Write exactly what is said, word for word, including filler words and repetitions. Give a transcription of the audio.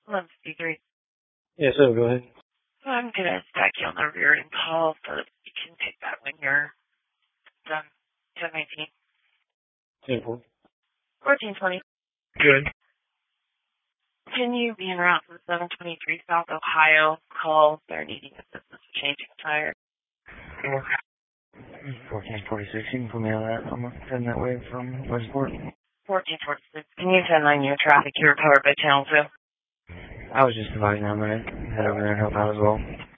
one fifty-three. Yeah, so go ahead. So I'm going to stack you on the rear end call so that you can take that when you're done. ten nineteen. ten four. fourteen twenty. Good. Can you be en route to seven twenty-three South Ohio? Call. They're needing assistance with changing a tire. fourteen forty-six, you can put me on that. I'm heading that way from Westport. fourteen forty-six. Can you send on your traffic? You're covered by Channel two. I was just inviting them, I'm going to head over there and help out as well.